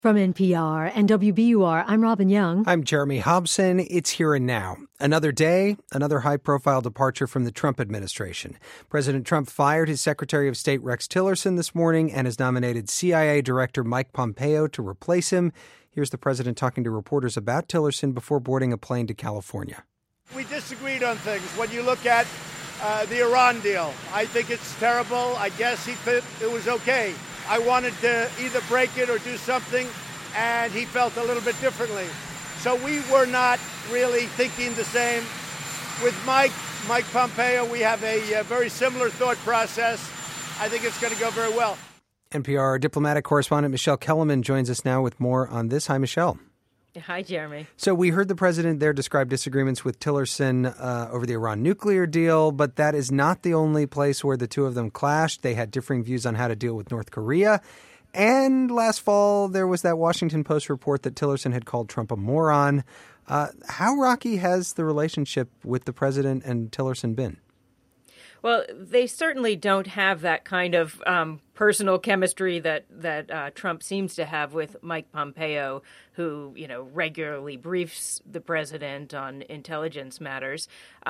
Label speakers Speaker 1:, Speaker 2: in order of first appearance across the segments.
Speaker 1: From NPR and WBUR, I'm Robin Young.
Speaker 2: I'm Jeremy Hobson. It's Here and Now. Another day, another high-profile departure from the Trump administration. President Trump fired his Secretary of State Rex Tillerson this morning and has nominated CIA Director Mike Pompeo to replace him. Here's the president talking to reporters about Tillerson before boarding a plane to California.
Speaker 3: We disagreed on things. When you look at the Iran deal, I think it's terrible. I guess he thought it was okay. I wanted to either break it or do something, and he felt a little bit differently. So we were not really thinking the same. With Mike Pompeo, we have a very similar thought process. I think it's going to go very well.
Speaker 2: NPR diplomatic correspondent Michelle Kellerman joins us now with more on this. Hi, Michelle.
Speaker 4: Hi, Jeremy.
Speaker 2: So we heard the president there describe disagreements with Tillerson over the Iran nuclear deal, but that is not the only place where the two of them clashed. They had differing views on how to deal with North Korea. And last fall, there was that Washington Post report that Tillerson had called Trump a moron. How rocky has the relationship with the president and Tillerson been?
Speaker 4: Well, they certainly don't have that kind of personal chemistry that Trump seems to have with Mike Pompeo, who, regularly briefs the president on intelligence matters.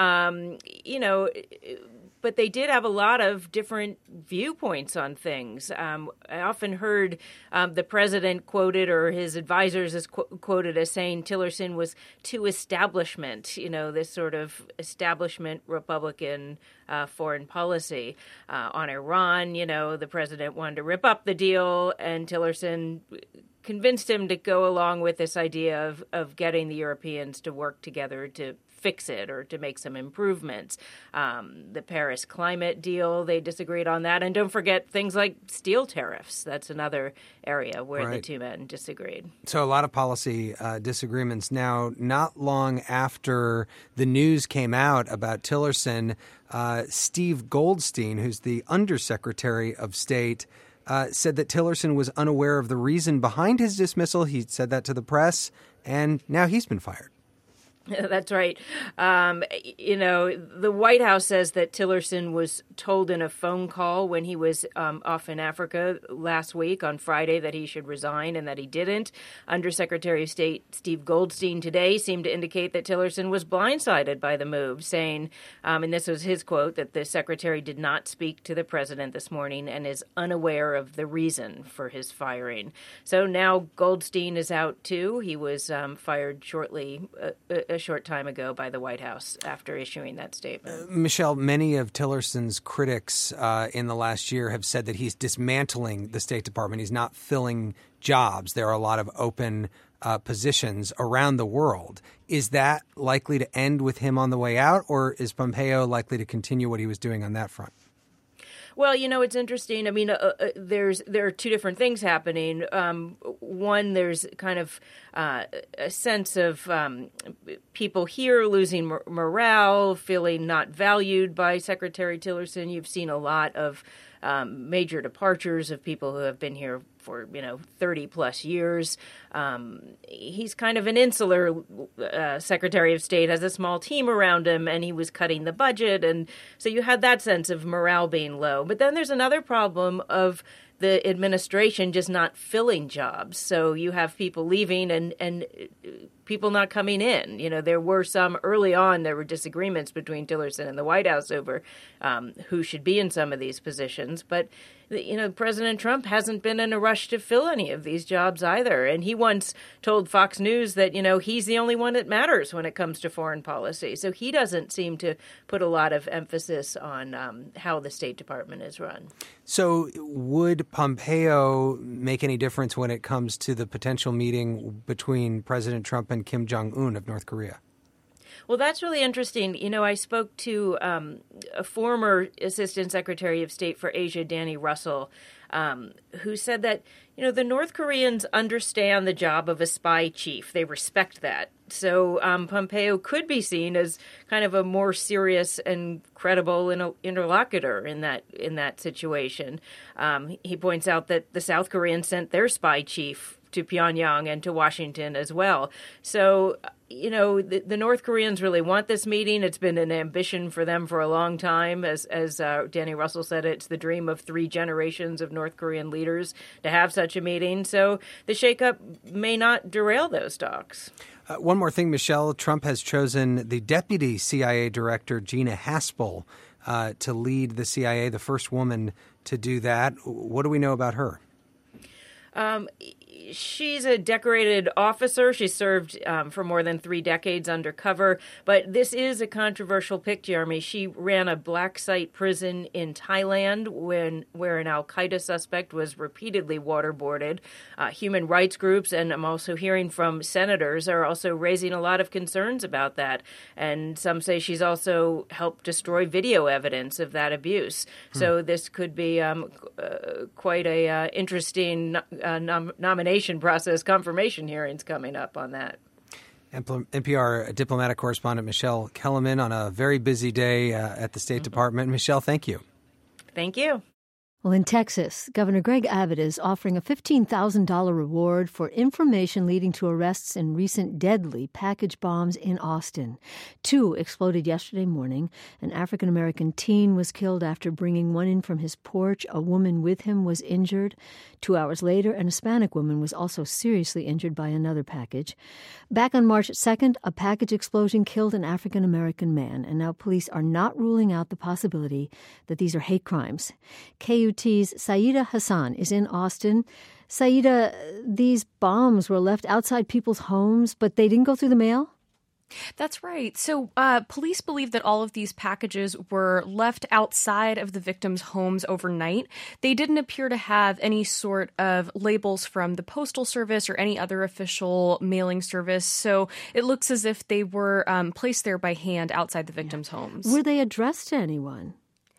Speaker 4: But they did have a lot of different viewpoints on things. I often heard the president quoted, or his advisors is quoted as saying Tillerson was too establishment, this sort of establishment Republican foreign policy. On Iran, the president wanted to rip up the deal, and Tillerson convinced him to go along with this idea of getting the Europeans to work together to fix it or to make some improvements. The Paris climate deal, they disagreed on that. And don't forget things like steel tariffs. That's another area where the two men disagreed.
Speaker 2: So a lot of policy disagreements. Now, not long after the news came out about Tillerson, Steve Goldstein, who's the Undersecretary of State, said that Tillerson was unaware of the reason behind his dismissal. He said that to the press, and now he's been fired.
Speaker 4: That's right. The White House says that Tillerson was told in a phone call when he was off in Africa last week on Friday that he should resign and that he didn't. Undersecretary of State Steve Goldstein today seemed to indicate that Tillerson was blindsided by the move, saying, and this was his quote, that the secretary did not speak to the president this morning and is unaware of the reason for his firing. So now Goldstein is out, too. He was fired shortly a short time ago by the White House after issuing that statement.
Speaker 2: Michelle, many of Tillerson's critics in the last year have said that he's dismantling the State Department. He's not filling jobs. There are a lot of open positions around the world. Is that likely to end with him on the way out, or is Pompeo likely to continue what he was doing on that front?
Speaker 4: Well, it's interesting. I mean, there are two different things happening. One, there's kind of a sense of people here losing morale, feeling not valued by Secretary Tillerson. You've seen a lot of major departures of people who have been here for, 30 plus years. He's kind of an insular Secretary of State, has a small team around him, and he was cutting the budget. And so you had that sense of morale being low. But then there's another problem of the administration just not filling jobs. So you have people leaving and people not coming in. There were some early on, there were disagreements between Tillerson and the White House over who should be in some of these positions. But, President Trump hasn't been in a rush to fill any of these jobs either. And he once told Fox News that, he's the only one that matters when it comes to foreign policy. So he doesn't seem to put a lot of emphasis on how the State Department is run.
Speaker 2: So would Pompeo make any difference when it comes to the potential meeting between President Trump and Kim Jong-un of North Korea?
Speaker 4: Well, that's really interesting. I spoke to a former Assistant Secretary of State for Asia, Danny Russell, who said that, the North Koreans understand the job of a spy chief. They respect that. So Pompeo could be seen as kind of a more serious and credible interlocutor in that situation. He points out that the South Koreans sent their spy chief to Pyongyang and to Washington as well. So, the North Koreans really want this meeting. It's been an ambition for them for a long time. As Danny Russell said, it's the dream of 3 generations of North Korean leaders to have such a meeting. So the shakeup may not derail those talks.
Speaker 2: One more thing, Michelle. Trump has chosen the deputy CIA director, Gina Haspel, to lead the CIA, the first woman to do that. What do we know about her?
Speaker 4: She's a decorated officer. She served for more than 3 decades undercover. But this is a controversial pick, Jeremy. She ran a black site prison in Thailand where an al-Qaeda suspect was repeatedly waterboarded. Human rights groups, and I'm also hearing from senators, are also raising a lot of concerns about that. And some say she's also helped destroy video evidence of that abuse. So this could be quite a interesting nomination process, confirmation hearings coming up on that.
Speaker 2: NPR diplomatic correspondent Michelle Kellerman on a very busy day at the State Department. Michelle, thank you.
Speaker 4: Thank you.
Speaker 1: Well, in Texas, Governor Greg Abbott is offering a $15,000 reward for information leading to arrests in recent deadly package bombs in Austin. 2 exploded yesterday morning. An African-American teen was killed after bringing one in from his porch. A woman with him was injured. 2 hours later, an Hispanic woman was also seriously injured by another package. Back on March 2nd, a package explosion killed an African-American man, and now police are not ruling out the possibility that these are hate crimes. KUT's Saida Hassan is in Austin. Saida, these bombs were left outside people's homes, but they didn't go through the mail?
Speaker 5: That's right. So police believe that all of these packages were left outside of the victims' homes overnight. They didn't appear to have any sort of labels from the Postal Service or any other official mailing service. So it looks as if they were placed there by hand outside the victims' homes.
Speaker 1: Were they addressed to anyone?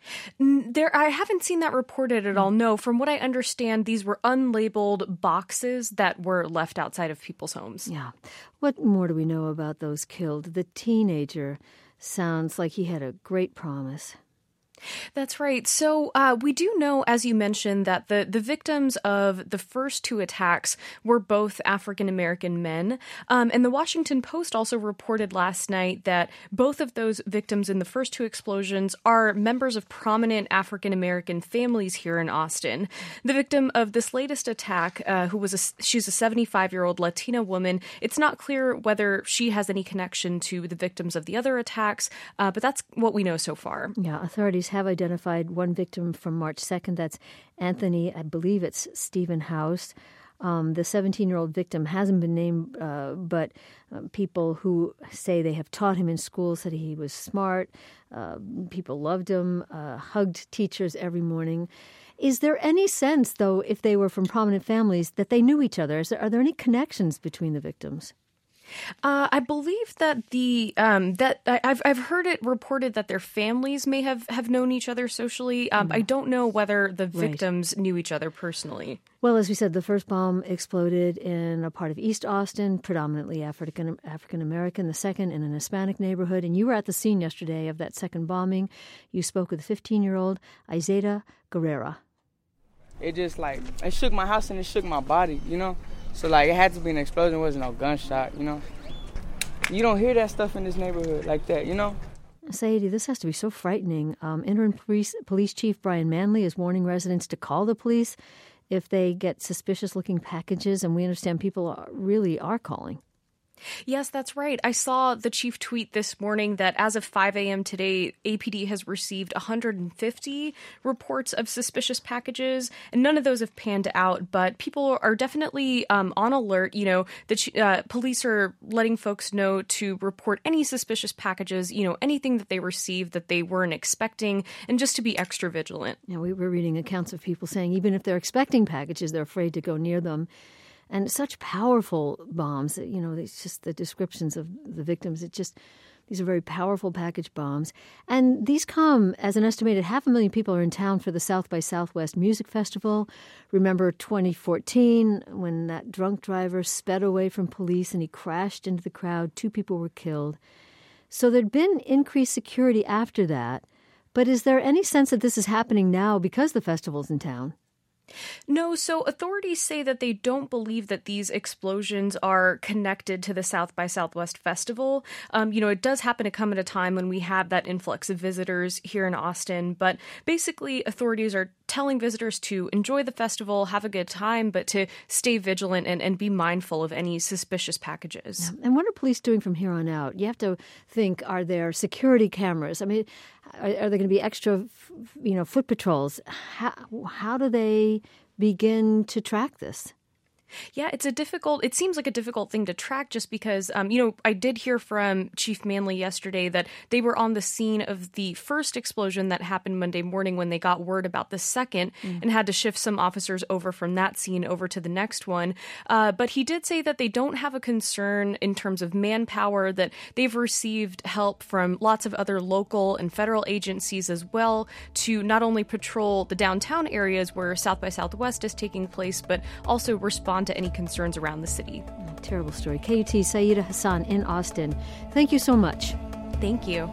Speaker 5: I haven't seen that reported at all. No, from what I understand, these were unlabeled boxes that were left outside of people's homes.
Speaker 1: Yeah. What more do we know about those killed? The teenager sounds like he had a great promise.
Speaker 5: That's right. So we do know, as you mentioned, that the victims of the first 2 attacks were both African-American men. And the Washington Post also reported last night that both of those victims in the first 2 explosions are members of prominent African-American families here in Austin. The victim of this latest attack, she's a 75-year-old Latina woman. It's not clear whether she has any connection to the victims of the other attacks, but that's what we know so far.
Speaker 1: Yeah, authorities have identified one victim from March 2nd. That's Anthony, I believe it's Stephen House. The 17-year-old victim hasn't been named, but people who say they have taught him in school said he was smart. People loved him, hugged teachers every morning. Is there any sense, though, if they were from prominent families, that they knew each other? Are there any connections between the victims?
Speaker 5: I believe that I've heard it reported that their families may have known each other socially. I don't know whether the victims knew each other personally.
Speaker 1: Well, as we said, the first bomb exploded in a part of East Austin, predominantly African-American, the second in an Hispanic neighborhood. And you were at the scene yesterday of that second bombing. You spoke with a 15-year-old, Izeda Guerrera.
Speaker 6: It just, it shook my house and it shook my body, So, it had to be an explosion. It wasn't no gunshot, You don't hear that stuff in this neighborhood like that,
Speaker 1: Saidi, this has to be so frightening. Interim Police Chief Brian Manley is warning residents to call the police if they get suspicious-looking packages, and we understand people really are calling.
Speaker 5: Yes, that's right. I saw the chief tweet this morning that as of 5 a.m. today, APD has received 150 reports of suspicious packages, and none of those have panned out, but people are definitely on alert. The police are letting folks know to report any suspicious packages, anything that they receive that they weren't expecting, and just to be extra vigilant.
Speaker 1: Yeah, we were reading accounts of people saying even if they're expecting packages, they're afraid to go near them. And such powerful bombs, it's just the descriptions of the victims. These are very powerful package bombs. And these come as an estimated 500,000 people are in town for the South by Southwest Music Festival. Remember 2014 when that drunk driver sped away from police and he crashed into the crowd. 2 people were killed. So there'd been increased security after that. But is there any sense that this is happening now because the festival's in town?
Speaker 5: No, so authorities say that they don't believe that these explosions are connected to the South by Southwest festival. It does happen to come at a time when we have that influx of visitors here in Austin, but basically authorities are telling visitors to enjoy the festival, have a good time, but to stay vigilant and be mindful of any suspicious packages.
Speaker 1: Yeah. And what are police doing from here on out? You have to think, are there security cameras? I mean, are there going to be extra, foot patrols? How do they begin to track this?
Speaker 5: Yeah, it seems like a difficult thing to track just because, I did hear from Chief Manley yesterday that they were on the scene of the first explosion that happened Monday morning when they got word about the second and had to shift some officers over from that scene over to the next one. But he did say that they don't have a concern in terms of manpower, that they've received help from lots of other local and federal agencies as well to not only patrol the downtown areas where South by Southwest is taking place, but also respond to any concerns around the city.
Speaker 1: Terrible story. KUT Saida Hassan in Austin. Thank you so much.
Speaker 5: Thank you.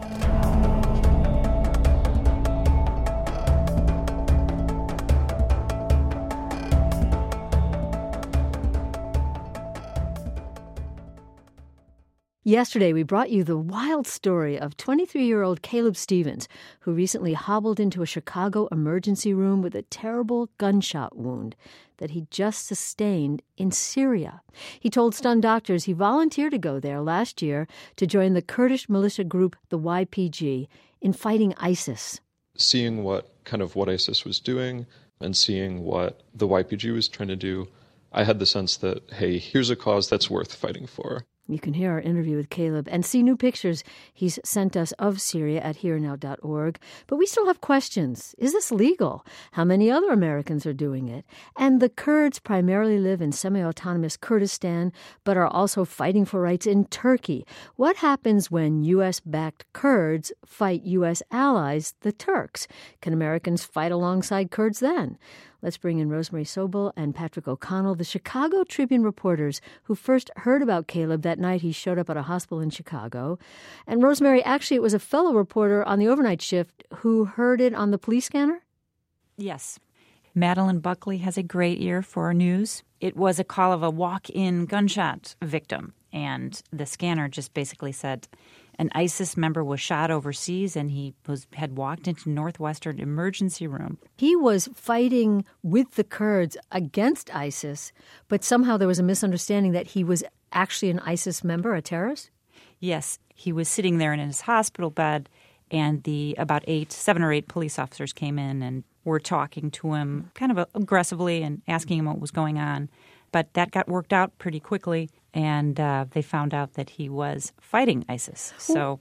Speaker 1: Yesterday, we brought you the wild story of 23-year-old Caleb Stevens, who recently hobbled into a Chicago emergency room with a terrible gunshot wound that he just sustained in Syria. He told stunned doctors he volunteered to go there last year to join the Kurdish militia group, the YPG, in fighting ISIS.
Speaker 7: Seeing what ISIS was doing and seeing what the YPG was trying to do, I had the sense that, hey, here's a cause that's worth fighting for.
Speaker 1: You can hear our interview with Caleb and see new pictures he's sent us of Syria at herenow.org. But we still have questions. Is this legal? How many other Americans are doing it? And the Kurds primarily live in semi-autonomous Kurdistan, but are also fighting for rights in Turkey. What happens when U.S.-backed Kurds fight U.S. allies, the Turks? Can Americans fight alongside Kurds then? Let's bring in Rosemary Sobel and Patrick O'Connell, the Chicago Tribune reporters who first heard about Caleb that night he showed up at a hospital in Chicago. And Rosemary, actually, it was a fellow reporter on the overnight shift who heard it on the police scanner?
Speaker 8: Yes. Madeline Buckley has a great ear for news. It was a call of a walk-in gunshot victim, and the scanner just basically said an ISIS member was shot overseas and he had walked into Northwestern emergency room.
Speaker 1: He was fighting with the Kurds against ISIS, but somehow there was a misunderstanding that he was actually an ISIS member, a terrorist?
Speaker 8: Yes, he was sitting there in his hospital bed, and about 7 or 8 police officers came in and were talking to him kind of aggressively and asking him what was going on. But that got worked out pretty quickly, and they found out that he was fighting ISIS.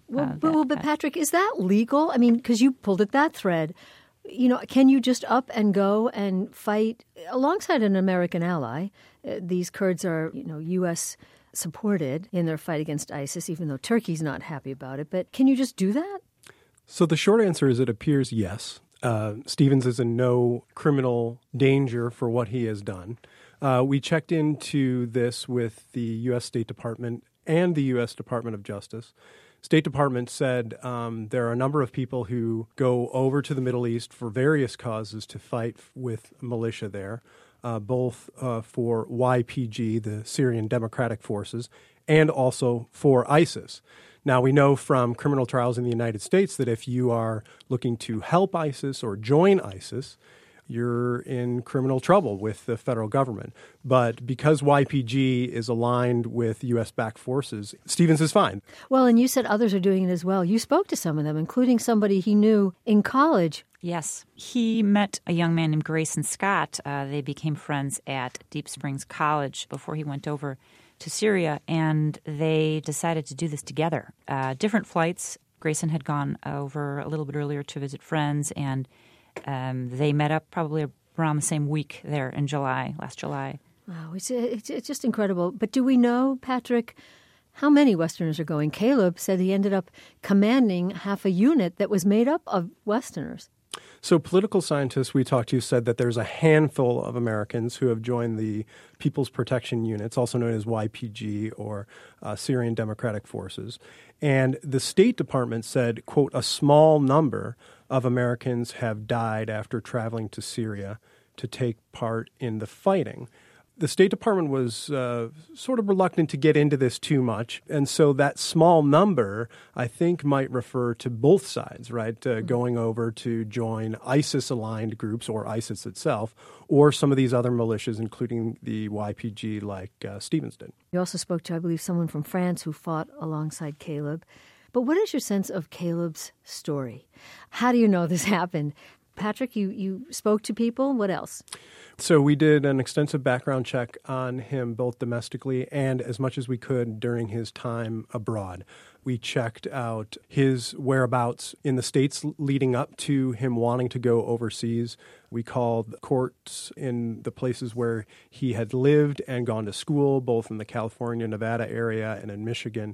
Speaker 1: But Patrick, is that legal? I mean, because you pulled at that thread. Can you just up and go and fight alongside an American ally? These Kurds are, U.S. supported in their fight against ISIS, even though Turkey's not happy about it. But can you just do that?
Speaker 9: So the short answer is it appears yes. Stevens is in no criminal danger for what he has done. We checked into this with the U.S. State Department and the U.S. Department of Justice. State Department said there are a number of people who go over to the Middle East for various causes to fight with militia there, both for YPG, the Syrian Democratic Forces, and also for ISIS. Now, we know from criminal trials in the United States that if you are looking to help ISIS or join ISIS, you're in criminal trouble with the federal government. But because YPG is aligned with U.S.-backed forces, Stevens is fine.
Speaker 1: Well, and you said others are doing it as well. You spoke to some of them, including somebody he knew in college.
Speaker 8: Yes. He met a young man named Grayson Scott. They became friends at Deep Springs College before he went over to Syria, and they decided to do this together. Different flights. Grayson had gone over a little bit earlier to visit friends, and they met up probably around the same week there in last July.
Speaker 1: Wow, it's just incredible. But do we know, Patrick, how many Westerners are going? Caleb said he ended up commanding half a unit that was made up of Westerners.
Speaker 9: So political scientists we talked to said that there's a handful of Americans who have joined the People's Protection Units, also known as YPG or Syrian Democratic Forces. And the State Department said, quote, a small number of Americans have died after traveling to Syria to take part in the fighting. The State Department was sort of reluctant to get into this too much. And so that small number, I think, might refer to both sides, right? Going over to join ISIS-aligned groups or ISIS itself, or some of these other militias, including the YPG like Stevens did.
Speaker 1: You also spoke to, I believe, someone from France who fought alongside Caleb. But what is your sense of Caleb's story? How do you know this happened? Patrick, you spoke to people. What else?
Speaker 9: So we did an extensive background check on him, both domestically and as much as we could during his time abroad. We checked out his whereabouts in the states leading up to him wanting to go overseas. We called courts in the places where he had lived and gone to school, both in the California, Nevada area and in Michigan.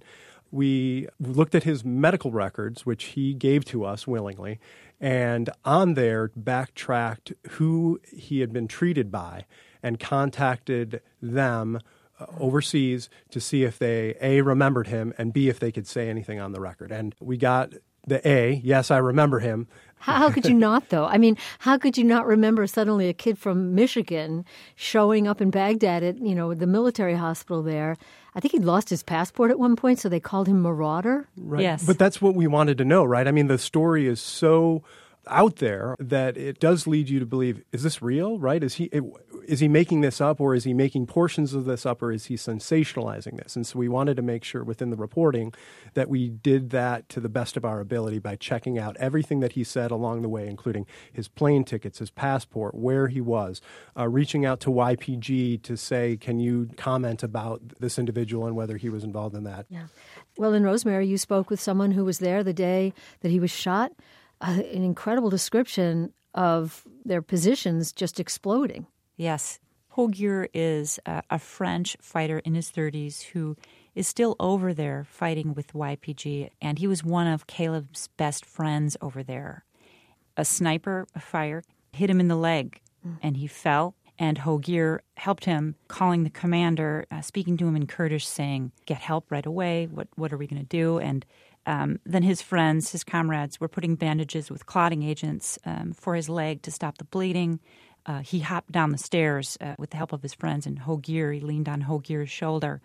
Speaker 9: We looked at his medical records, which he gave to us willingly, and on there backtracked who he had been treated by and contacted them overseas to see if they, A, remembered him, and B, if they could say anything on the record. And we got the A, yes, I remember him.
Speaker 1: How could you not, though? I mean, how could you not remember suddenly a kid from Michigan showing up in Baghdad at, the military hospital there? I think he'd lost his passport at one point, so they called him Marauder.
Speaker 9: Right.
Speaker 8: Yes.
Speaker 9: But that's what we wanted to know, right? I mean, the story is so out there that it does lead you to believe, is this real, right? Is he making this up, or is he making portions of this up, or is he sensationalizing this? And so we wanted to make sure within the reporting that we did that to the best of our ability by checking out everything that he said along the way, including his plane tickets, his passport, where he was, reaching out to YPG to say, can you comment about this individual and whether he was involved in that?
Speaker 1: Yeah. Well, in Rosemary, you spoke with someone who was there the day that he was shot. An incredible description of their positions just exploding.
Speaker 8: Yes. Hogier is a French fighter in his 30s who is still over there fighting with YPG, and he was one of Caleb's best friends over there. A sniper fire hit him in the leg, and he fell, and Hogier helped him, calling the commander, speaking to him in Kurdish, saying, get help right away, what are we going to do? And then his friends, his comrades, were putting bandages with clotting agents for his leg to stop the bleeding. He hopped down the stairs with the help of his friends, and he leaned on Hogier's shoulder.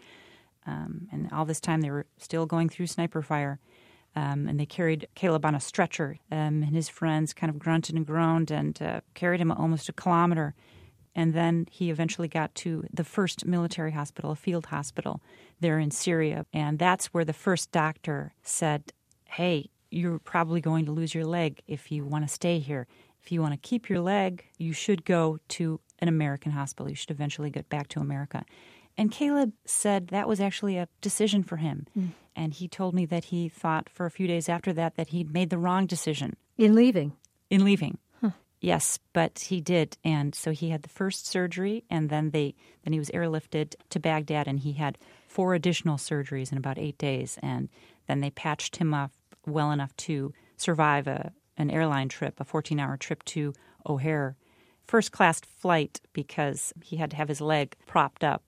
Speaker 8: And all this time they were still going through sniper fire. And they carried Caleb on a stretcher. And his friends kind of grunted and groaned and carried him almost a kilometer. And then he eventually got to the first military hospital, a field hospital there in Syria. And that's where the first doctor said, hey, you're probably going to lose your leg if you want to stay here. If you want to keep your leg, you should go to an American hospital. You should eventually get back to America. And Caleb said that was actually a decision for him. And he told me that he thought for a few days after that he'd made the wrong decision.
Speaker 1: In leaving?
Speaker 8: In leaving. Yes, but he did. And so he had the first surgery, and then he was airlifted to Baghdad, and he had 4 additional surgeries in about 8 days. And then they patched him up well enough to survive an airline trip, a 14-hour trip to O'Hare. First-class flight because he had to have his leg propped up.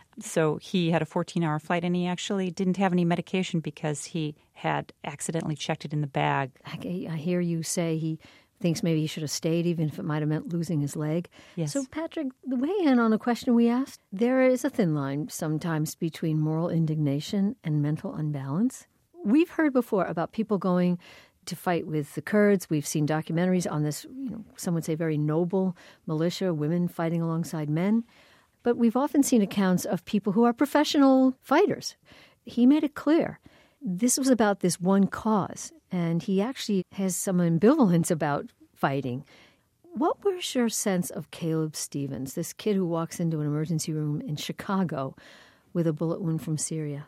Speaker 8: So he had a 14-hour flight, and he actually didn't have any medication because he had accidentally checked it in the bag.
Speaker 1: I hear you say he thinks maybe he should have stayed, even if it might have meant losing his leg.
Speaker 8: Yes.
Speaker 1: So, Patrick, the way in on a question we asked, there is a thin line sometimes between moral indignation and mental unbalance. We've heard before about people going to fight with the Kurds. We've seen documentaries on this, some would say very noble militia, women fighting alongside men. But we've often seen accounts of people who are professional fighters. He made it clear this was about this one cause, and he actually has some ambivalence about fighting. What was your sense of Caleb Stevens, this kid who walks into an emergency room in Chicago with a bullet wound from Syria?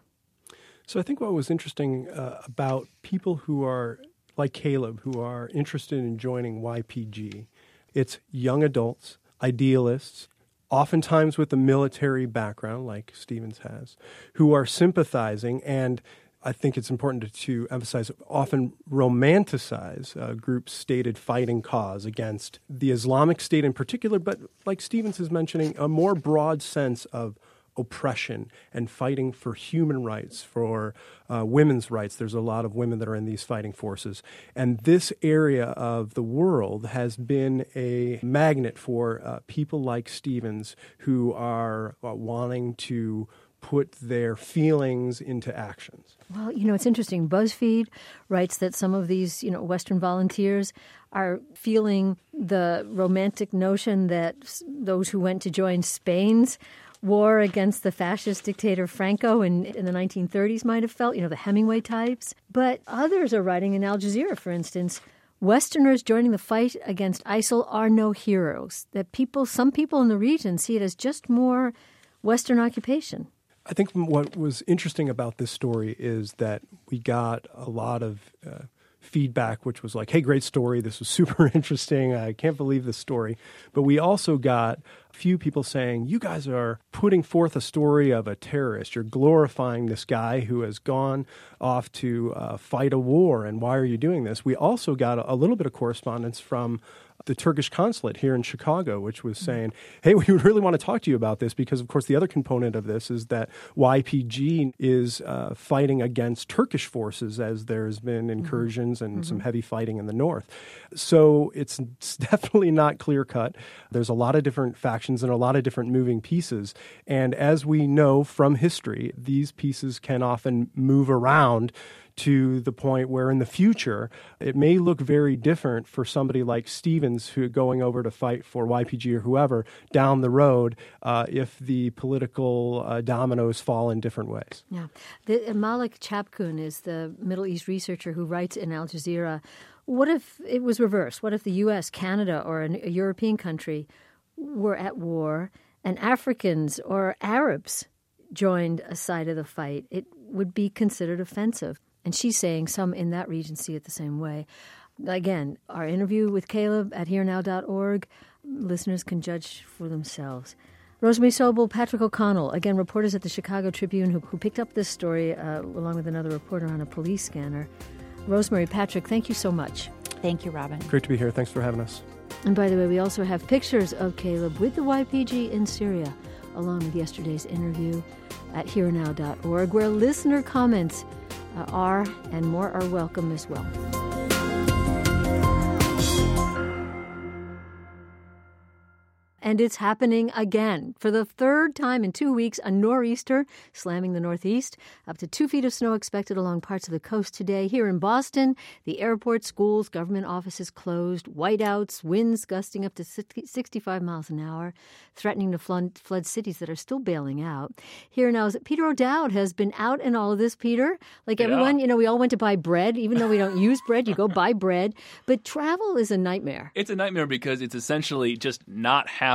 Speaker 9: So I think what was interesting about people who are like Caleb, who are interested in joining YPG, it's young adults, idealists, oftentimes with a military background like Stevens has, who are sympathizing and I think it's important to emphasize, often romanticize a group's stated fighting cause against the Islamic State in particular, but like Stevens is mentioning, a more broad sense of oppression and fighting for human rights, for women's rights. There's a lot of women that are in these fighting forces. And this area of the world has been a magnet for people like Stevens who are wanting to put their feelings into actions.
Speaker 1: Well, it's interesting. BuzzFeed writes that some of these, Western volunteers are feeling the romantic notion that those who went to join Spain's war against the fascist dictator Franco in the 1930s might have felt, the Hemingway types. But others are writing in Al Jazeera, for instance, Westerners joining the fight against ISIL are no heroes, that some people in the region see it as just more Western occupation.
Speaker 9: I think what was interesting about this story is that we got a lot of feedback, which was like, hey, great story. This was super interesting. I can't believe this story. But we also got a few people saying, you guys are putting forth a story of a terrorist. You're glorifying this guy who has gone off to fight a war. And why are you doing this? We also got a little bit of correspondence from the Turkish consulate here in Chicago, which was saying, hey, we really want to talk to you about this because, of course, the other component of this is that YPG is fighting against Turkish forces as there's been incursions and some heavy fighting in the north. So it's definitely not clear-cut. There's a lot of different factions and a lot of different moving pieces. And as we know from history, these pieces can often move around to the point where in the future it may look very different for somebody like Stevens who going over to fight for YPG or whoever down the road if the political dominoes fall in different ways.
Speaker 1: Yeah. Malik Chapkun is the Middle East researcher who writes in Al Jazeera, what if it was reversed? What if the U.S., Canada, or a European country were at war and Africans or Arabs joined a side of the fight? It would be considered offensive. And she's saying some in that region see it the same way. Again, our interview with Caleb at herenow.org, listeners can judge for themselves. Rosemary Sobel, Patrick O'Connell, again, reporters at the Chicago Tribune who picked up this story along with another reporter on a police scanner. Rosemary, Patrick, thank you so much.
Speaker 8: Thank you, Robin.
Speaker 9: Great to be here. Thanks for having us.
Speaker 1: And by the way, we also have pictures of Caleb with the YPG in Syria, along with yesterday's interview at herenow.org, where listener comments are and more are welcome as well. And it's happening again. For the third time in 2 weeks, a nor'easter slamming the Northeast. Up to 2 feet of snow expected along parts of the coast today. Here in Boston, the airport, schools, government offices closed. Whiteouts, winds gusting up to 65 miles an hour, threatening to flood cities that are still bailing out. Here now is Peter O'Dowd has been out in all of this, Peter. Like everyone, we all went to buy bread. Even though we don't use bread, you go buy bread. But travel is a nightmare.
Speaker 10: It's a nightmare because it's essentially just not happening.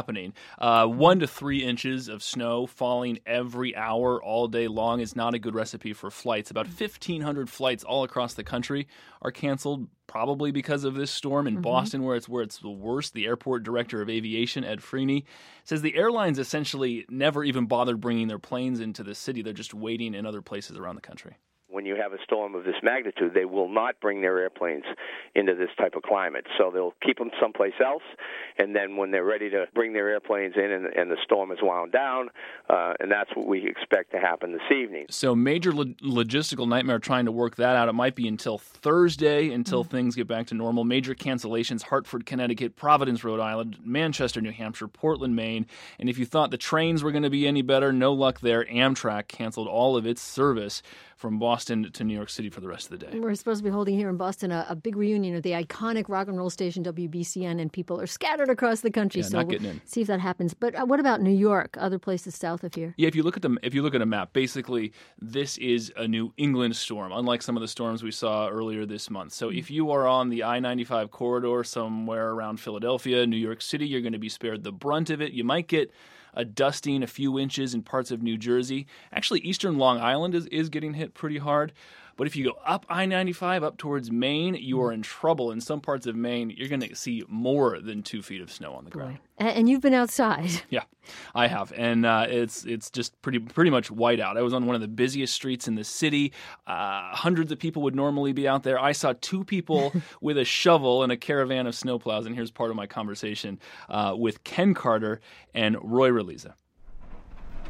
Speaker 10: 1 to 3 inches of snow falling every hour all day long is not a good recipe for flights. About 1,500 flights all across the country are canceled, probably because of this storm. In Boston, where it's the worst, the airport director of aviation, Ed Freeney, says the airlines essentially never even bothered bringing their planes into the city. They're just waiting in other places around the country.
Speaker 11: When you have a storm of this magnitude, they will not bring their airplanes into this type of climate. So they'll keep them someplace else, and then when they're ready to bring their airplanes in and the storm is wound down, and that's what we expect to happen this evening.
Speaker 10: So major logistical nightmare trying to work that out. It might be until Thursday until things get back to normal. Major cancellations, Hartford, Connecticut, Providence, Rhode Island, Manchester, New Hampshire, Portland, Maine. And if you thought the trains were going to be any better, no luck there. Amtrak canceled all of its service from Boston to New York City for the rest of the day.
Speaker 1: We're supposed to be holding here in Boston a big reunion of the iconic rock and roll station WBCN, and people are scattered across the country.
Speaker 10: Yeah,
Speaker 1: so
Speaker 10: not getting in.
Speaker 1: See if that happens. But what about New York, other places south of here?
Speaker 10: Yeah, if you look at a map, basically this is a New England storm, unlike some of the storms we saw earlier this month. So if you are on the I-95 corridor somewhere around Philadelphia, New York City, you're going to be spared the brunt of it. You might get a dusting, a few inches in parts of New Jersey. Actually, eastern Long Island is getting hit pretty hard. But if you go up I-95, up towards Maine, you are in trouble. In some parts of Maine, you're going to see more than 2 feet of snow on the ground.
Speaker 1: And you've been outside.
Speaker 10: Yeah, I have. And it's just pretty much white out. I was on one of the busiest streets in the city. Hundreds of people would normally be out there. I saw 2 people with a shovel and a caravan of snowplows. And here's part of my conversation with Ken Carter and Roy Reliza.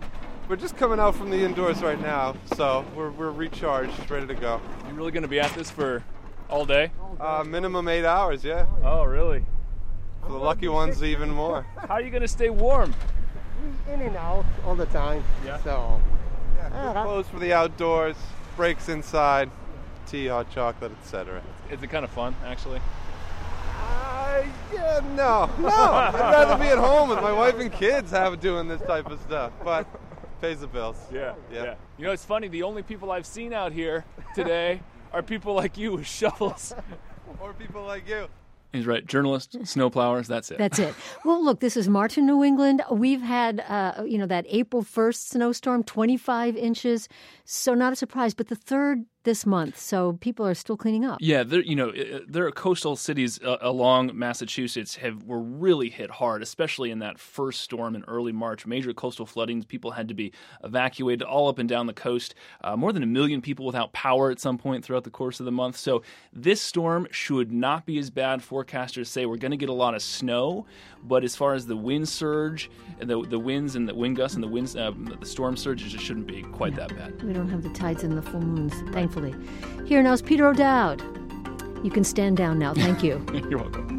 Speaker 12: We're just coming out from the indoors right now, so we're recharged, ready to go.
Speaker 10: You really going to be at this for all day?
Speaker 12: Minimum 8 hours, yeah.
Speaker 10: Oh, really?
Speaker 12: For the lucky ones, even more.
Speaker 10: How are you going to stay warm?
Speaker 13: In and out all the time.
Speaker 10: Yeah.
Speaker 13: So.
Speaker 12: Yeah, good clothes for the outdoors, breaks inside, tea, hot chocolate, etc.
Speaker 10: Is it kind of fun, actually?
Speaker 12: Yeah, no. I'd rather be at home with my wife and kids doing this type of stuff, but pays the bills.
Speaker 10: Yeah. You know, it's funny, the only people I've seen out here today are people like you with shovels.
Speaker 12: Or people like you.
Speaker 10: He's right. Journalists, snowplowers, that's it.
Speaker 1: That's it. Well, look, this is March in New England. We've had, that April 1st snowstorm, 25 inches. So not a surprise, but the third this month. So people are still cleaning up.
Speaker 10: Yeah, there are coastal cities along Massachusetts were really hit hard, especially in that first storm in early March. Major coastal floodings. People had to be evacuated all up and down the coast. More than 1 million people without power at some point throughout the course of the month. So this storm should not be as bad. Forecasters say we're going to get a lot of snow, but as far as the wind surge, and the winds and the wind gusts and the storm surge, it just shouldn't be quite that bad.
Speaker 1: We don't have the tides and the full moons, thankfully. Here now is Peter O'Dowd. You can stand down now. Thank you.
Speaker 10: You're welcome.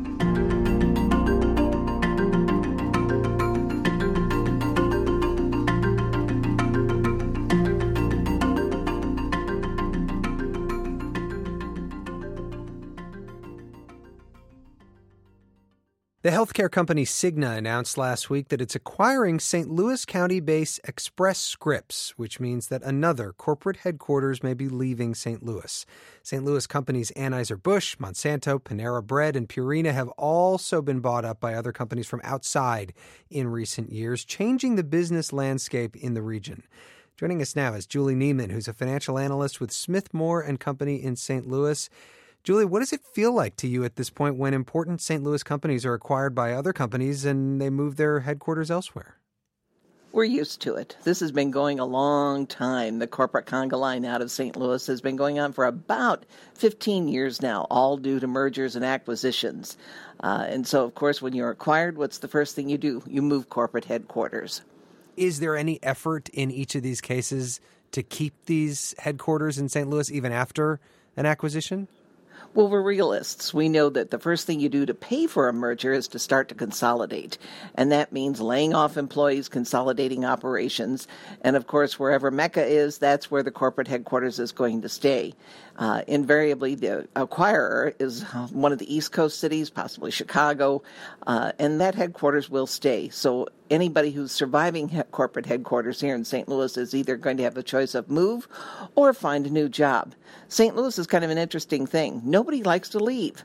Speaker 2: The healthcare company Cigna announced last week that it's acquiring St. Louis County-based Express Scripts, which means that another corporate headquarters may be leaving St. Louis. St. Louis companies Anheuser-Busch, Monsanto, Panera Bread, and Purina have also been bought up by other companies from outside in recent years, changing the business landscape in the region. Joining us now is Julie Neiman, who's a financial analyst with Smith Moore & Company in St. Louis. Julie, what does it feel like to you at this point when important St. Louis companies are acquired by other companies and they move their headquarters elsewhere?
Speaker 14: We're used to it. This has been going a long time. The corporate conga line out of St. Louis has been going on for about 15 years now, all due to mergers and acquisitions. And so, of course, when you're acquired, what's the first thing you do? You move corporate headquarters.
Speaker 2: Is there any effort in each of these cases to keep these headquarters in St. Louis even after an acquisition?
Speaker 14: Well, we're realists. We know that the first thing you do to pay for a merger is to start to consolidate. And that means laying off employees, consolidating operations. And, of course, wherever Mecca is, that's where the corporate headquarters is going to stay. Invariably, the acquirer is one of the East Coast cities, possibly Chicago, and that headquarters will stay. So anybody who's surviving corporate headquarters here in St. Louis is either going to have the choice of move or find a new job. St. Louis is kind of an interesting thing. Nobody likes to leave.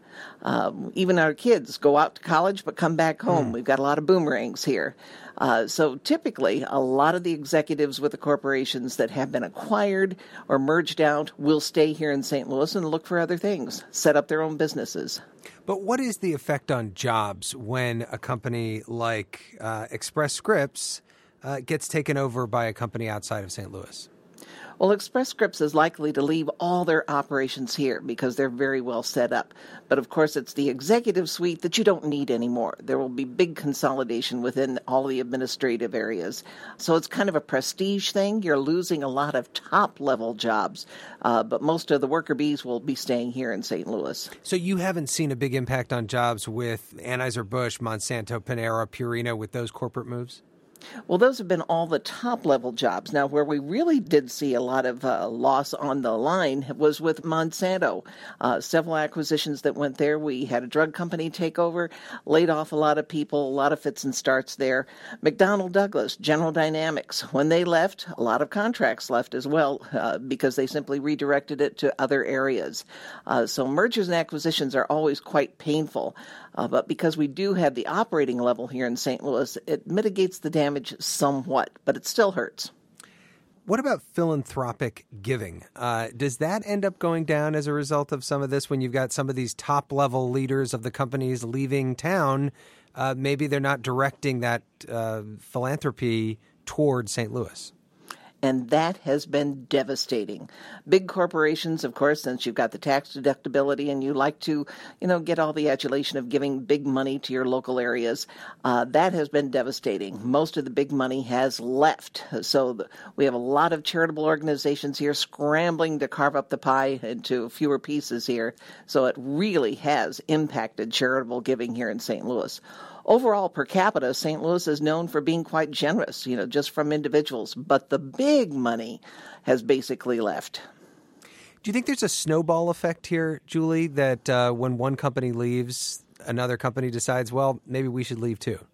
Speaker 14: Even our kids go out to college but come back home. We've got a lot of boomerangs here. So typically, a lot of the executives with the corporations that have been acquired or merged out will stay here in St. Louis and look for other things, set up their own businesses.
Speaker 2: But what is the effect on jobs when a company like Express Scripts gets taken over by a company outside of St. Louis?
Speaker 14: Well, Express Scripts is likely to leave all their operations here because they're very well set up. But, of course, it's the executive suite that you don't need anymore. There will be big consolidation within all the administrative areas. So it's kind of a prestige thing. You're losing a lot of top-level jobs, but most of the worker bees will be staying here in St. Louis.
Speaker 2: So you haven't seen a big impact on jobs with Anheuser-Busch, Monsanto, Panera, Purina with those corporate moves?
Speaker 14: Well, those have been all the top-level jobs. Now, where we really did see a lot of loss on the line was with Monsanto. Several acquisitions that went there. We had a drug company take over, laid off a lot of people, a lot of fits and starts there. McDonnell Douglas, General Dynamics, when they left, a lot of contracts left as well because they simply redirected it to other areas. So mergers and acquisitions are always quite painful. But because we do have the operating level here in St. Louis, it mitigates the damage somewhat, but it still hurts.
Speaker 2: What about philanthropic giving? Does that end up going down as a result of some of this when you've got some of these top-level leaders of the companies leaving town? Maybe they're not directing that philanthropy toward St. Louis.
Speaker 14: and that has been devastating. Big corporations, of course, since you've got the tax deductibility and you like to, get all the adulation of giving big money to your local areas, that has been devastating. Most of the big money has left. So we have a lot of charitable organizations here scrambling to carve up the pie into fewer pieces here. So it really has impacted charitable giving here in St. Louis. Overall, per capita, St. Louis is known for being quite generous, just from individuals. But the big money has basically left.
Speaker 2: Do you think there's a snowball effect here, Julie, that when one company leaves, another company decides, well, maybe we should leave too?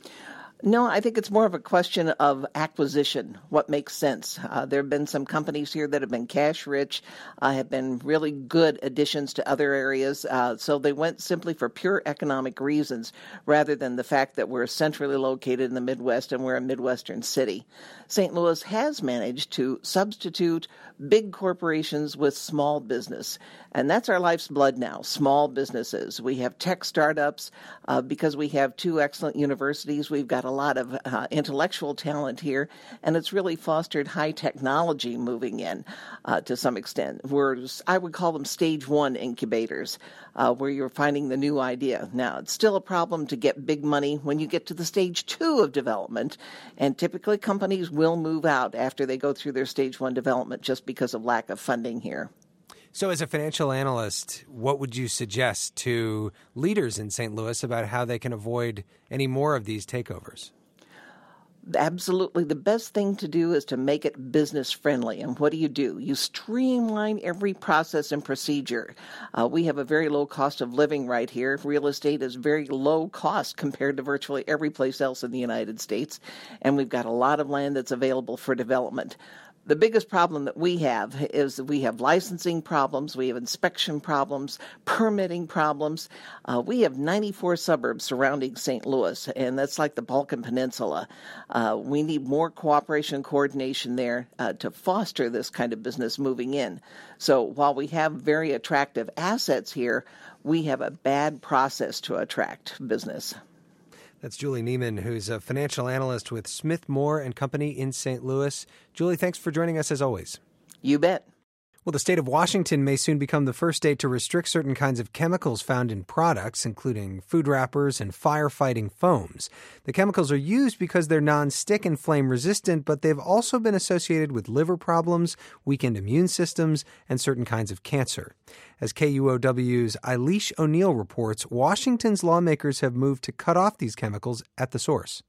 Speaker 14: No, I think it's more of a question of acquisition, what makes sense. There have been some companies here that have been cash rich, have been really good additions to other areas. So they went simply for pure economic reasons rather than the fact that we're centrally located in the Midwest and we're a Midwestern city. St. Louis has managed to substitute big corporations with small business. And that's our life's blood now, small businesses. We have tech startups because we have two excellent universities. We've got a lot of intellectual talent here, and it's really fostered high technology moving in to some extent. I would call them stage one incubators, where you're finding the new idea. Now, it's still a problem to get big money when you get to the stage two of development, and typically companies will move out after they go through their stage one development just because of lack of funding here.
Speaker 2: So as a financial analyst, what would you suggest to leaders in St. Louis about how they can avoid any more of these takeovers?
Speaker 14: Absolutely. The best thing to do is to make it business friendly. And what do? You streamline every process and procedure. We have a very low cost of living right here. Real estate is very low cost compared to virtually every place else in the United States. And we've got a lot of land that's available for development. The biggest problem that we have is that we have licensing problems, we have inspection problems, permitting problems. We have 94 suburbs surrounding St. Louis, and that's like the Balkan Peninsula. We need more cooperation and coordination there to foster this kind of business moving in. So while we have very attractive assets here, we have a bad process to attract business.
Speaker 2: That's Julie Neiman, who's a financial analyst with Smith Moore & Company in St. Louis. Julie, thanks for joining us as always.
Speaker 14: You bet.
Speaker 2: Well, the state of Washington may soon become the first state to restrict certain kinds of chemicals found in products, including food wrappers and firefighting foams. The chemicals are used because they're non-stick and flame-resistant, but they've also been associated with liver problems, weakened immune systems, and certain kinds of cancer. As KUOW's Eilish O'Neill reports, Washington's lawmakers have moved to cut off these chemicals at the source.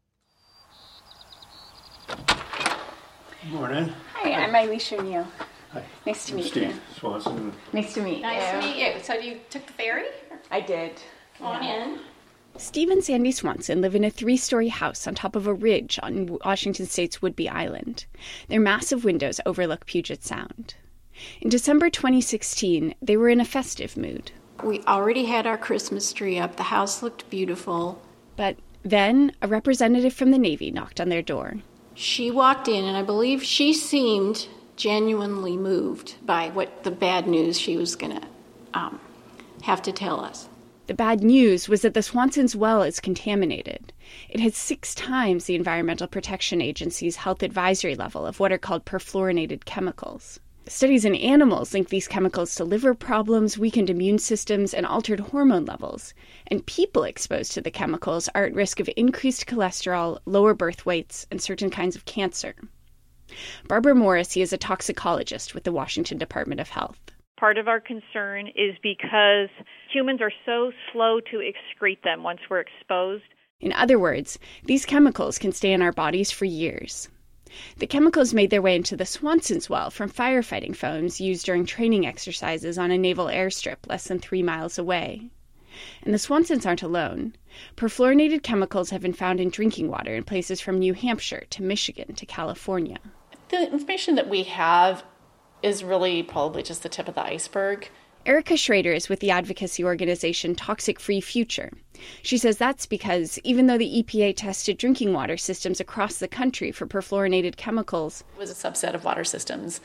Speaker 15: Good morning.
Speaker 16: Hi, I'm Eilish O'Neill.
Speaker 15: Hi.
Speaker 16: Nice to meet
Speaker 15: Steve
Speaker 16: you.
Speaker 15: Swanson.
Speaker 16: Nice to meet you.
Speaker 17: Nice to meet you. So you took the ferry?
Speaker 16: I did.
Speaker 17: Come on in.
Speaker 16: Steve and Sandy Swanson live in a 3-story house on top of a ridge on Washington State's Whidbey Island. Their massive windows overlook Puget Sound. In December 2016, they were in a festive mood.
Speaker 17: We already had our Christmas tree up. The house looked beautiful.
Speaker 16: But then a representative from the Navy knocked on their door.
Speaker 17: She walked in, and I believe she seemed genuinely moved by what the bad news she was going to have to tell us.
Speaker 16: The bad news was that the Swanson's well is contaminated. It has 6 times the Environmental Protection Agency's health advisory level of what are called perfluorinated chemicals. Studies in animals link these chemicals to liver problems, weakened immune systems, and altered hormone levels. And people exposed to the chemicals are at risk of increased cholesterol, lower birth weights, and certain kinds of cancer. Barbara Morrissey is a toxicologist with the Washington Department of Health.
Speaker 18: Part of our concern is because humans are so slow to excrete them once we're exposed.
Speaker 16: In other words, these chemicals can stay in our bodies for years. The chemicals made their way into the Swanson's well from firefighting foams used during training exercises on a naval airstrip less than 3 miles away. And the Swansons aren't alone. Perfluorinated chemicals have been found in drinking water in places from New Hampshire to Michigan to California.
Speaker 19: The information that we have is really probably just the tip of the iceberg.
Speaker 16: Erica Schrader is with the advocacy organization Toxic Free Future. She says that's because even though the EPA tested drinking water systems across the country for perfluorinated chemicals,
Speaker 19: it was a subset of water systems.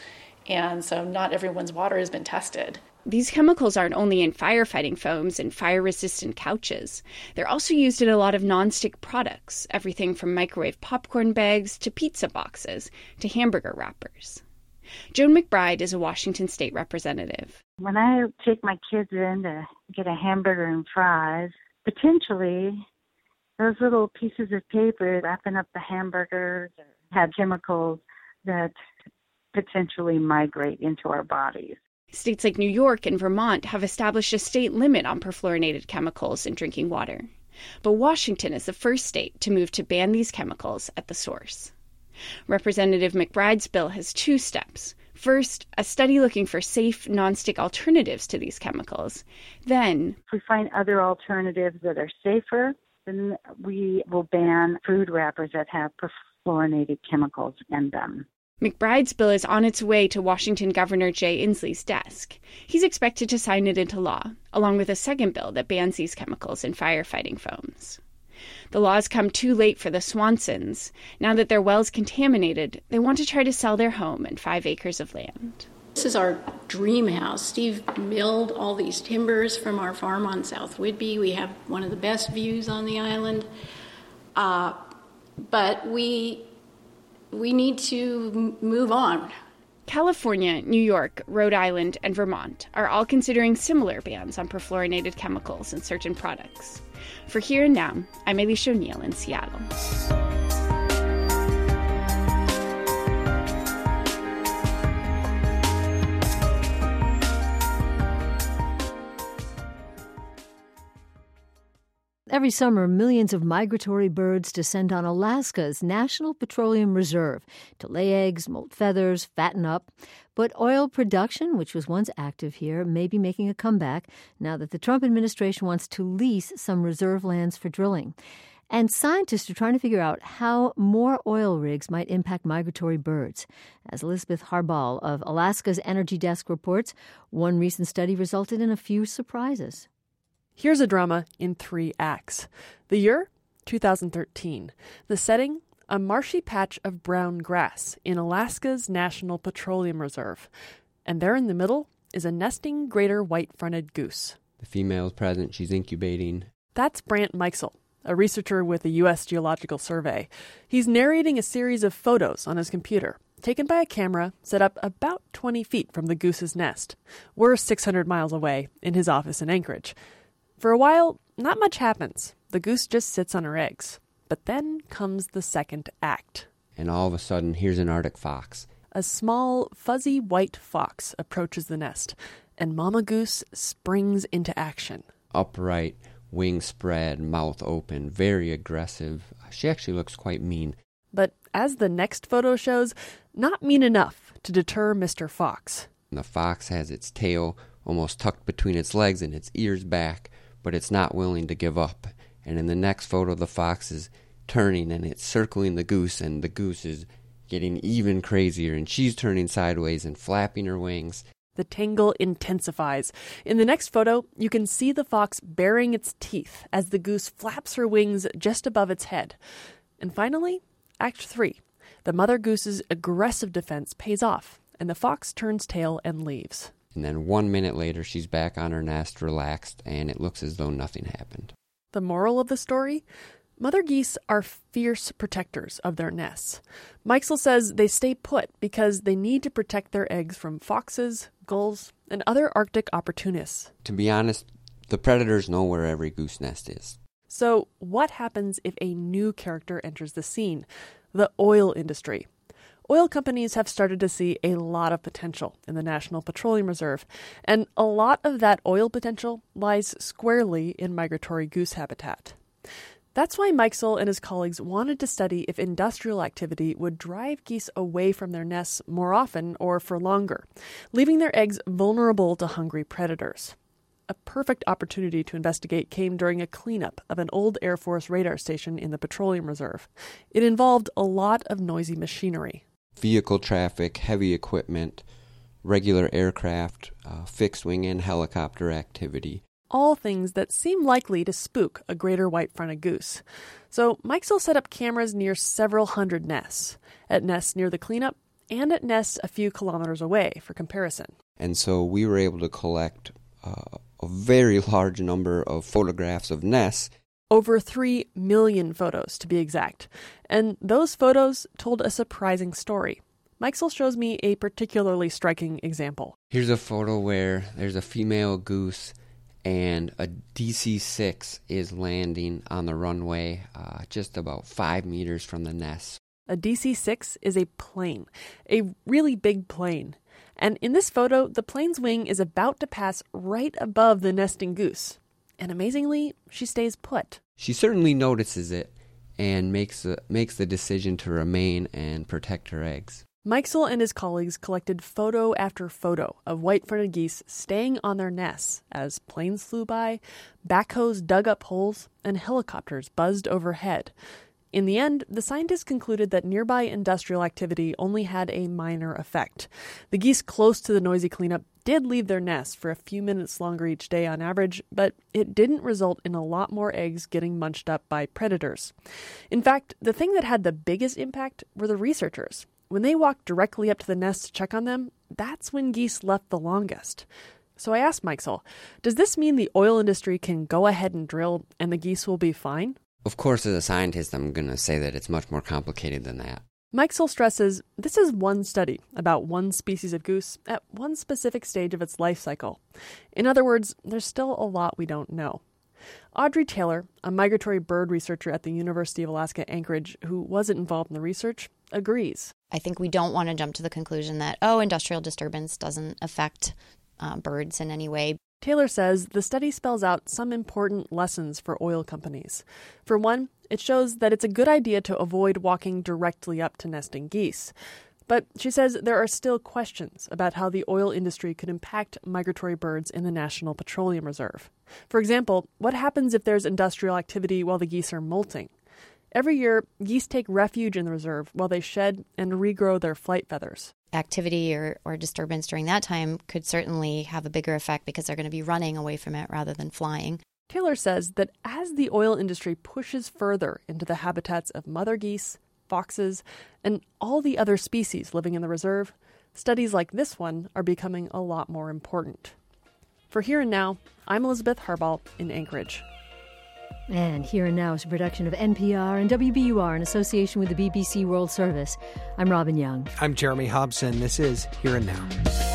Speaker 19: And so not everyone's water has been tested.
Speaker 16: These chemicals aren't only in firefighting foams and fire-resistant couches. They're also used in a lot of nonstick products, everything from microwave popcorn bags to pizza boxes to hamburger wrappers. Joan McBride is a Washington state representative.
Speaker 20: When I take my kids in to get a hamburger and fries, potentially those little pieces of paper wrapping up the hamburgers have chemicals that potentially migrate into our bodies.
Speaker 16: States like New York and Vermont have established a state limit on perfluorinated chemicals in drinking water. But Washington is the first state to move to ban these chemicals at the source. Representative McBride's bill has 2 steps. First, a study looking for safe, nonstick alternatives to these chemicals. Then,
Speaker 20: if we find other alternatives that are safer, then we will ban food wrappers that have perfluorinated chemicals in them.
Speaker 16: McBride's bill is on its way to Washington Governor Jay Inslee's desk. He's expected to sign it into law, along with a second bill that bans these chemicals in firefighting foams. The laws come too late for the Swansons. Now that their well's contaminated, they want to try to sell their home and 5 acres of land.
Speaker 17: This is our dream house. Steve milled all these timbers from our farm on South Whidbey. We have one of the best views on the island. But we need to move on.
Speaker 16: California, New York, Rhode Island, and Vermont are all considering similar bans on perfluorinated chemicals in certain products. For Here and Now, I'm Elisha O'Neill in Seattle.
Speaker 1: Every summer, millions of migratory birds descend on Alaska's National Petroleum Reserve to lay eggs, molt feathers, fatten up. But oil production, which was once active here, may be making a comeback now that the Trump administration wants to lease some reserve lands for drilling. And scientists are trying to figure out how more oil rigs might impact migratory birds. As Elizabeth Harbal of Alaska's Energy Desk reports, one recent study resulted in a few surprises.
Speaker 21: Here's a drama in 3 acts. The year, 2013. The setting, a marshy patch of brown grass in Alaska's National Petroleum Reserve. And there in the middle is a nesting greater white-fronted goose.
Speaker 22: The female is present. She's incubating.
Speaker 21: That's Brant Meixel, a researcher with the U.S. Geological Survey. He's narrating a series of photos on his computer, taken by a camera set up about 20 feet from the goose's nest. We're 600 miles away in his office in Anchorage. For a while, not much happens. The goose just sits on her eggs. But then comes the second act.
Speaker 22: And all of a sudden, here's an Arctic fox.
Speaker 21: A small, fuzzy white fox approaches the nest, and Mama Goose springs into action.
Speaker 22: Upright, wings spread, mouth open, very aggressive. She actually looks quite mean.
Speaker 21: But as the next photo shows, not mean enough to deter Mr. Fox.
Speaker 22: The fox has its tail almost tucked between its legs and its ears back, but it's not willing to give up. And in the next photo, the fox is turning and it's circling the goose, and the goose is getting even crazier, and she's turning sideways and flapping her wings.
Speaker 21: The tangle intensifies. In the next photo, you can see the fox baring its teeth as the goose flaps her wings just above its head. And finally, Act 3. The mother goose's aggressive defense pays off, and the fox turns tail and leaves.
Speaker 22: And then 1 minute later, she's back on her nest, relaxed, and it looks as though nothing happened.
Speaker 21: The moral of the story? Mother geese are fierce protectors of their nests. Meixel says they stay put because they need to protect their eggs from foxes, gulls, and other Arctic opportunists.
Speaker 22: To be honest, the predators know where every goose nest is.
Speaker 21: So what happens if a new character enters the scene? The oil industry. Oil companies have started to see a lot of potential in the National Petroleum Reserve, and a lot of that oil potential lies squarely in migratory goose habitat. That's why Meixel and his colleagues wanted to study if industrial activity would drive geese away from their nests more often or for longer, leaving their eggs vulnerable to hungry predators. A perfect opportunity to investigate came during a cleanup of an old Air Force radar station in the Petroleum Reserve. It involved a lot of noisy machinery.
Speaker 22: Vehicle traffic, heavy equipment, regular aircraft, fixed-wing and helicopter activity.
Speaker 21: All things that seem likely to spook a greater white-fronted goose. So Meixel set up cameras near several hundred nests. At nests near the cleanup, and at nests a few kilometers away for comparison.
Speaker 22: And so we were able to collect a very large number of photographs of nests.
Speaker 21: Over 3 million photos, to be exact. And those photos told a surprising story. Mikesell shows me a particularly striking example.
Speaker 22: Here's a photo where there's a female goose and a DC-6 is landing on the runway just about 5 meters from the nest.
Speaker 21: A DC-6 is a plane, a really big plane. And in this photo, the plane's wing is about to pass right above the nesting goose. And amazingly, she stays put.
Speaker 22: She certainly notices it and makes the decision to remain and protect her eggs.
Speaker 21: Mikesell and his colleagues collected photo after photo of white-fronted geese staying on their nests as planes flew by, backhoes dug up holes, and helicopters buzzed overhead. In the end, the scientists concluded that nearby industrial activity only had a minor effect. The geese close to the noisy cleanup did leave their nests for a few minutes longer each day on average, but it didn't result in a lot more eggs getting munched up by predators. In fact, the thing that had the biggest impact were the researchers. When they walked directly up to the nests to check on them, that's when geese left the longest. So I asked Mikesell, does this mean the oil industry can go ahead and drill and the geese will be fine?
Speaker 22: Of course, as a scientist, I'm going to say that it's much more complicated than that.
Speaker 21: Mikesell stresses this is one study about one species of goose at one specific stage of its life cycle. In other words, there's still a lot we don't know. Audrey Taylor, a migratory bird researcher at the University of Alaska Anchorage who wasn't involved in the research, agrees.
Speaker 3: I think we don't want to jump to the conclusion that, industrial disturbance doesn't affect birds in any way.
Speaker 21: Taylor says the study spells out some important lessons for oil companies. For one, it shows that it's a good idea to avoid walking directly up to nesting geese. But she says there are still questions about how the oil industry could impact migratory birds in the National Petroleum Reserve. For example, what happens if there's industrial activity while the geese are molting? Every year, geese take refuge in the reserve while they shed and regrow their flight feathers.
Speaker 3: Activity or disturbance during that time could certainly have a bigger effect because they're going to be running away from it rather than flying.
Speaker 21: Taylor says that as the oil industry pushes further into the habitats of mother geese, foxes, and all the other species living in the reserve, studies like this one are becoming a lot more important. For Here and Now, I'm Elizabeth Harbaugh in Anchorage.
Speaker 1: And Here and Now is a production of NPR and WBUR in association with the BBC World Service. I'm Robin Young.
Speaker 2: I'm Jeremy Hobson. This is Here and Now.